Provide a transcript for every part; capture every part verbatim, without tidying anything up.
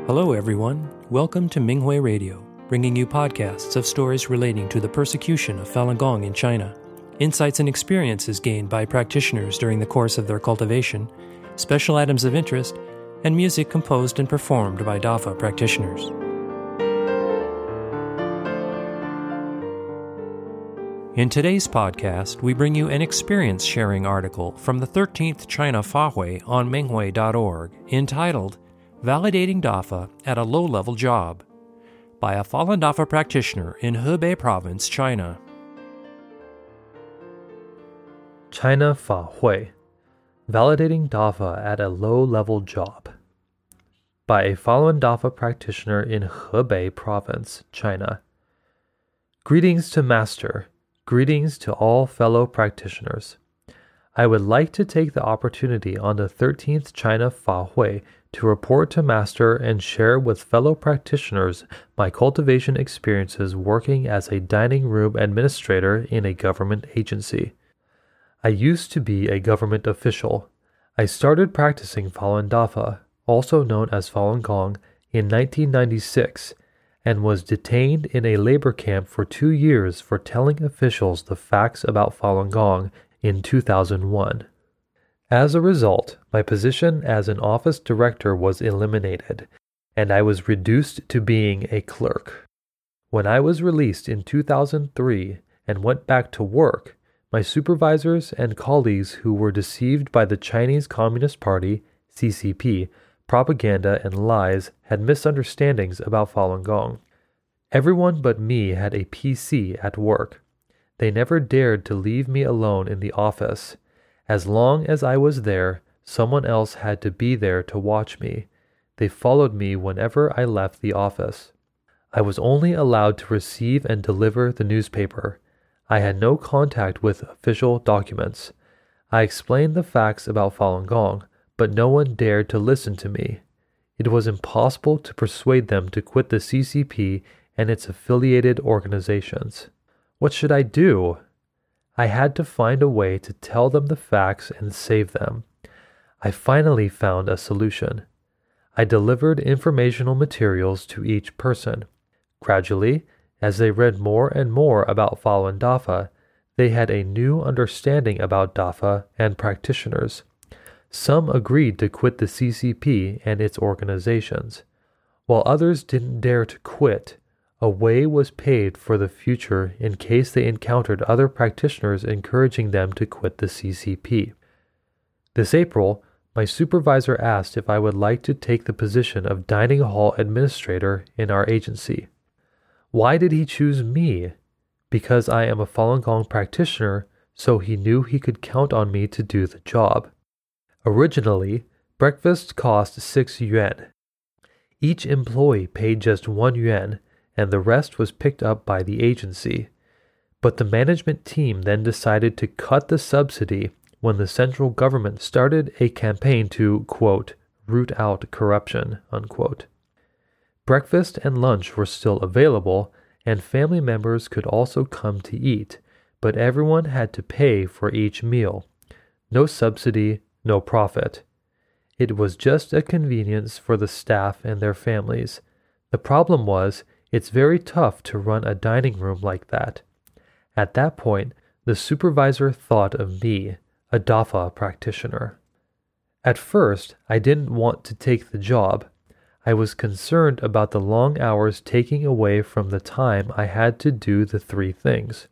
Hello, everyone. Welcome to Minghui Radio, bringing you podcasts of stories relating to the persecution of Falun Gong in China, insights and experiences gained by practitioners during the course of their cultivation, special items of interest, and music composed and performed by Dafa practitioners. In today's podcast, we bring you an experience-sharing article from the thirteenth China Fahui on Minghui dot org entitled Validating Dafa at a Low-Level Job by a Falun Dafa practitioner in Hebei Province, China. China Fahui, Validating Dafa at a Low-Level Job by a Falun Dafa practitioner in Hebei Province, China. Greetings to Master. Greetings to all fellow practitioners. I would like to take the opportunity on the thirteenth China Fahui to report to Master and share with fellow practitioners my cultivation experiences working as a dining room administrator in a government agency. I used to be a government official. I started practicing Falun Dafa, also known as Falun Gong, in nineteen ninety-six, and was detained in a labor camp for two years for telling officials the facts about Falun Gong in two thousand one. As a result, my position as an office director was eliminated, and I was reduced to being a clerk. When I was released in two thousand three and went back to work, my supervisors and colleagues who were deceived by the Chinese Communist Party, C C P, propaganda and lies had misunderstandings about Falun Gong. Everyone but me had a P C at work. They never dared to leave me alone in the office. As long as I was there, someone else had to be there to watch me. They followed me whenever I left the office. I was only allowed to receive and deliver the newspaper. I had no contact with official documents. I explained the facts about Falun Gong, but no one dared to listen to me. It was impossible to persuade them to quit the C C P and its affiliated organizations. What should I do? I had to find a way to tell them the facts and save them. I finally found a solution. I delivered informational materials to each person. Gradually, as they read more and more about Falun Dafa, they had a new understanding about Dafa and practitioners. Some agreed to quit the C C P and its organizations. While others didn't dare to quit, a way was paved for the future in case they encountered other practitioners encouraging them to quit the C C P. This April, my supervisor asked if I would like to take the position of dining hall administrator in our agency. Why did he choose me? Because I am a Falun Gong practitioner, so he knew he could count on me to do the job. Originally, breakfast cost six yuan. Each employee paid just one yuan, and the rest was picked up by the agency. But the management team then decided to cut the subsidy when the central government started a campaign to, quote, root out corruption, unquote. Breakfast and lunch were still available, and family members could also come to eat, but everyone had to pay for each meal. No subsidy, no profit. It was just a convenience for the staff and their families. The problem was, it's very tough to run a dining room like that. At that point, the supervisor thought of me, a Dafa practitioner. At first, I didn't want to take the job. I was concerned about the long hours taking away from the time I had to do the three things.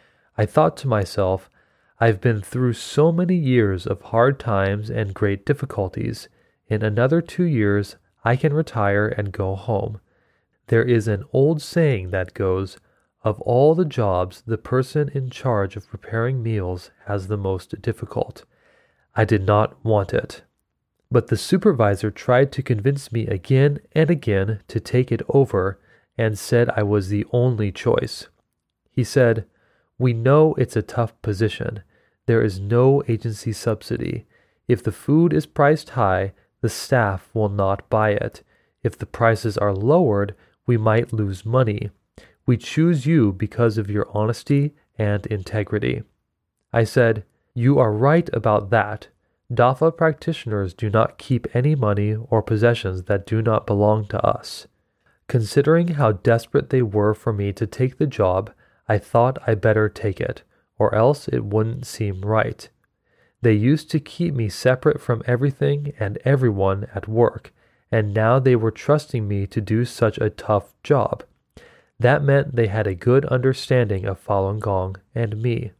I thought to myself, I've been through so many years of hard times and great difficulties. In another two years, I can retire and go home. There is an old saying that goes, of all the jobs, the person in charge of preparing meals has the most difficult. I did not want it. But the supervisor tried to convince me again and again to take it over and said I was the only choice. He said, "We know it's a tough position. There is no agency subsidy. If the food is priced high, the staff will not buy it. If the prices are lowered, we might lose money. We choose you because of your honesty and integrity." I said, "You are right about that, Dafa practitioners do not keep any money or possessions that do not belong to us. Considering how desperate they were for me to take the job, I thought I better take it, or else it wouldn't seem right. They used to keep me separate from everything and everyone at work, and now they were trusting me to do such a tough job. That meant they had a good understanding of Falun Gong and me.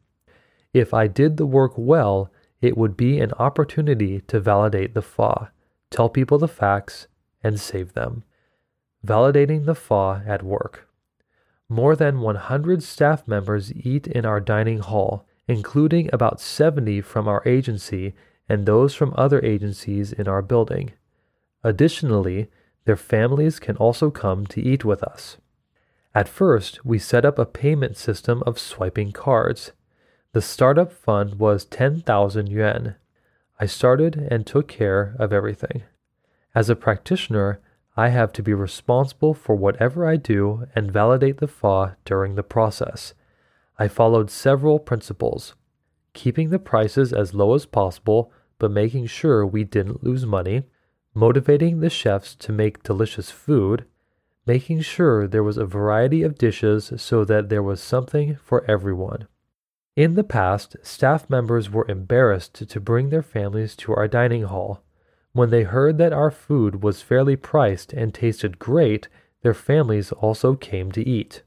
If I did the work well, it would be an opportunity to validate the Fa, tell people the facts, and save them. Validating the Fa at work. More than one hundred staff members eat in our dining hall, including about seventy from our agency and those from other agencies in our building. Additionally, their families can also come to eat with us. At first, we set up a payment system of swiping cards. The startup fund was ten thousand yuan. I started and took care of everything. As a practitioner, I have to be responsible for whatever I do and validate the Fa during the process. I followed several principles: keeping the prices as low as possible, but making sure we didn't lose money, motivating the chefs to make delicious food, making sure there was a variety of dishes so that there was something for everyone. In the past, staff members were embarrassed to bring their families to our dining hall. When they heard that our food was fairly priced and tasted great, their families also came to eat.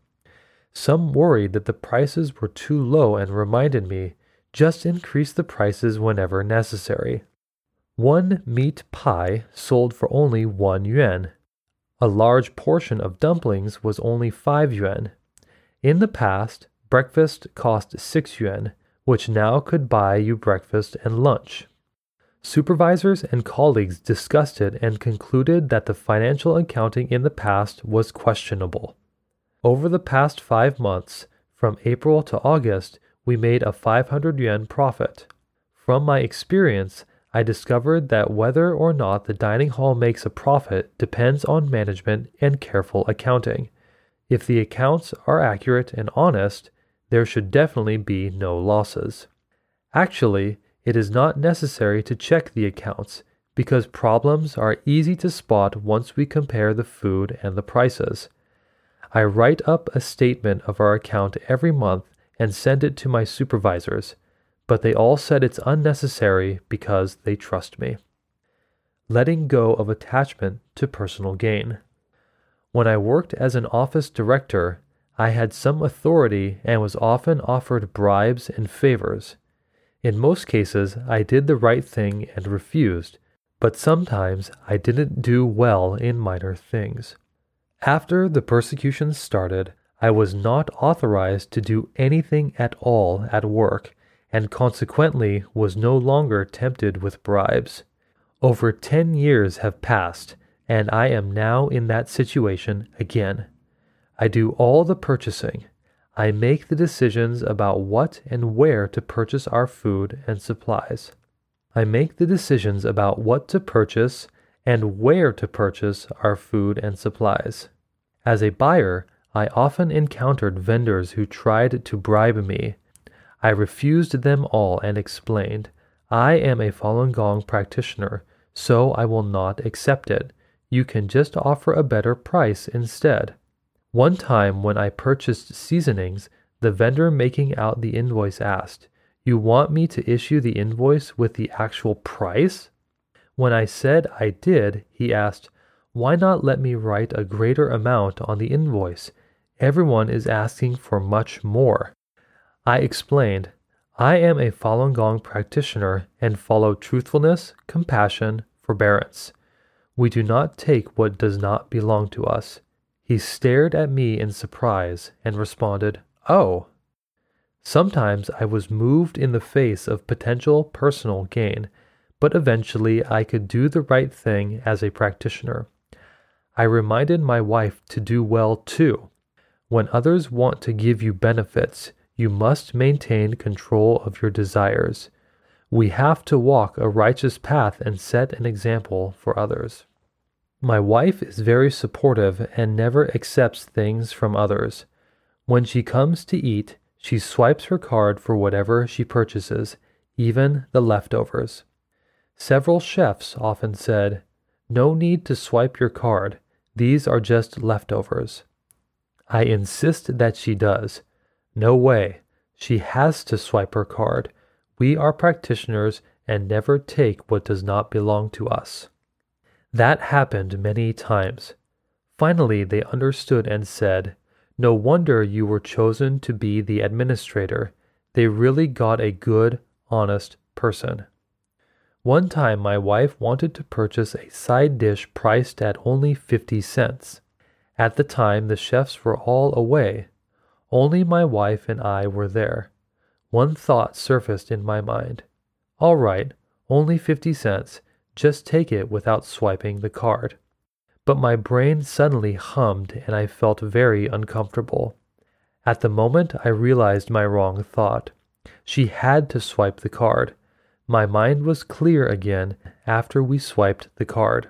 Some worried that the prices were too low and reminded me, just increase the prices whenever necessary. One meat pie sold for only one yuan. A large portion of dumplings was only five yuan. In the past, breakfast cost six yuan, which now could buy you breakfast and lunch. Supervisors and colleagues discussed it and concluded that the financial accounting in the past was questionable. Over the past five months, from April to August, we made a five hundred yuan profit. From my experience, I discovered that whether or not the dining hall makes a profit depends on management and careful accounting. If the accounts are accurate and honest, there should definitely be no losses. Actually, it is not necessary to check the accounts because problems are easy to spot once we compare the food and the prices. I write up a statement of our account every month and send it to my supervisors, but they all said it's unnecessary because they trust me. Letting go of attachment to personal gain. When I worked as an office director, I had some authority and was often offered bribes and favors. In most cases, I did the right thing and refused, but sometimes I didn't do well in minor things. After the persecution started, I was not authorized to do anything at all at work, and consequently was no longer tempted with bribes. Over ten years have passed, and I am now in that situation again. I do all the purchasing. I make the decisions about what and where to purchase our food and supplies. I make the decisions about what to purchase and where to purchase our food and supplies. As a buyer, I often encountered vendors who tried to bribe me. I refused them all and explained, I am a Falun Gong practitioner, so I will not accept it. You can just offer a better price instead. One time when I purchased seasonings, the vendor making out the invoice asked, You want me to issue the invoice with the actual price? When I said I did, he asked, Why not let me write a greater amount on the invoice? Everyone is asking for much more. I explained, I am a Falun Gong practitioner and follow truthfulness, compassion, forbearance. We do not take what does not belong to us. He stared at me in surprise and responded, Oh. Sometimes I was moved in the face of potential personal gain, but eventually I could do the right thing as a practitioner. I reminded my wife to do well too. When others want to give you benefits, you must maintain control of your desires. We have to walk a righteous path and set an example for others. My wife is very supportive and never accepts things from others. When she comes to eat, she swipes her card for whatever she purchases, even the leftovers. Several chefs often said, "No need to swipe your card. These are just leftovers." I insist that she does. No way. She has to swipe her card. We are practitioners and never take what does not belong to us. That happened many times. Finally, they understood and said, "No wonder you were chosen to be the administrator. They really got a good, honest person." One time, my wife wanted to purchase a side dish priced at only fifty cents. At the time, the chefs were all away. Only my wife and I were there. One thought surfaced in my mind. All right, only fifty cents. Just take it without swiping the card. But my brain suddenly hummed and I felt very uncomfortable. At the moment, I realized my wrong thought. She had to swipe the card. My mind was clear again after we swiped the card.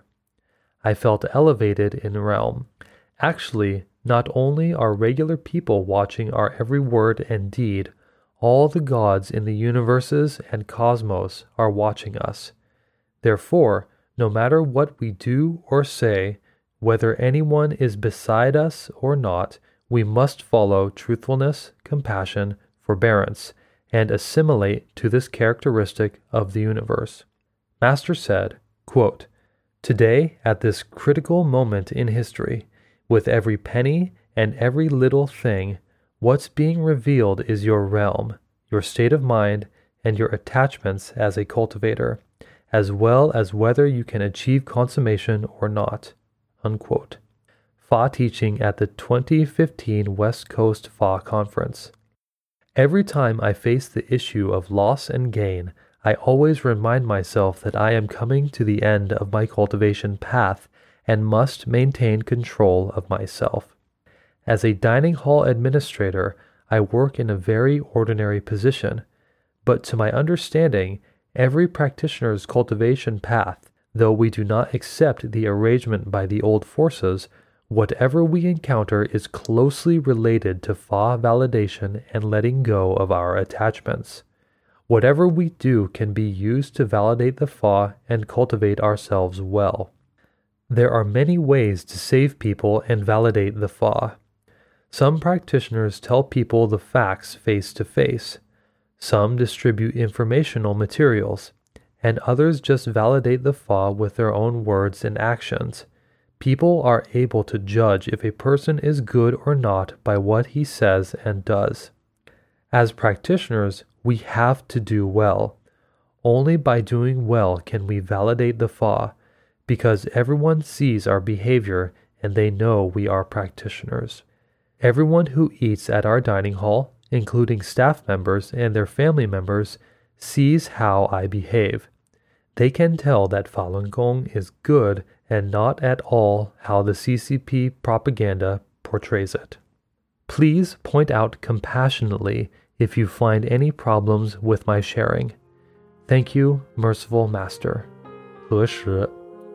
I felt elevated in realm. Actually, not only are regular people watching our every word and deed, all the gods in the universes and cosmos are watching us. Therefore, no matter what we do or say, whether anyone is beside us or not, we must follow truthfulness, compassion, forbearance, and assimilate to this characteristic of the universe. Master said, quote, "Today, at this critical moment in history, with every penny and every little thing, what's being revealed is your realm, your state of mind, and your attachments as a cultivator, as well as whether you can achieve consummation or not." Unquote. Fa teaching at the twenty fifteen West Coast Fa Conference. Every time I face the issue of loss and gain, I always remind myself that I am coming to the end of my cultivation path and must maintain control of myself. As a dining hall administrator, I work in a very ordinary position, but to my understanding, every practitioner's cultivation path, though we do not accept the arrangement by the old forces, whatever we encounter is closely related to Fa validation and letting go of our attachments. Whatever we do can be used to validate the Fa and cultivate ourselves well. There are many ways to save people and validate the Fa. Some practitioners tell people the facts face to face. Some distribute informational materials, and others just validate the Fa with their own words and actions. People are able to judge if a person is good or not by what he says and does. As practitioners, we have to do well. Only by doing well can we validate the Fa, because everyone sees our behavior and they know we are practitioners. Everyone who eats at our dining hall, including staff members and their family members, sees how I behave. They can tell that Falun Gong is good and not at all how the C C P propaganda portrays it. Please point out compassionately if you find any problems with my sharing. Thank you, Merciful Master. 何时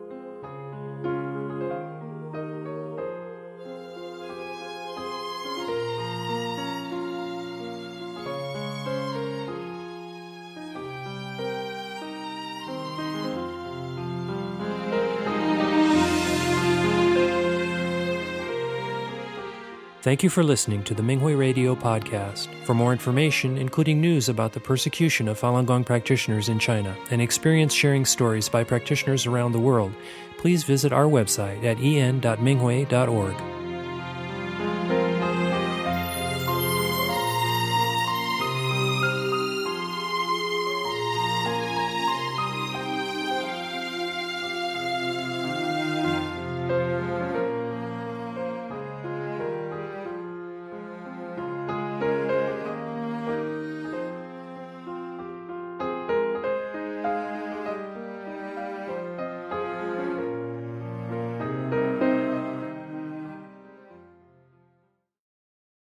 Thank you for listening to the Minghui Radio podcast. For more information, including news about the persecution of Falun Gong practitioners in China and experience sharing stories by practitioners around the world, please visit our website at en dot minghui dot org.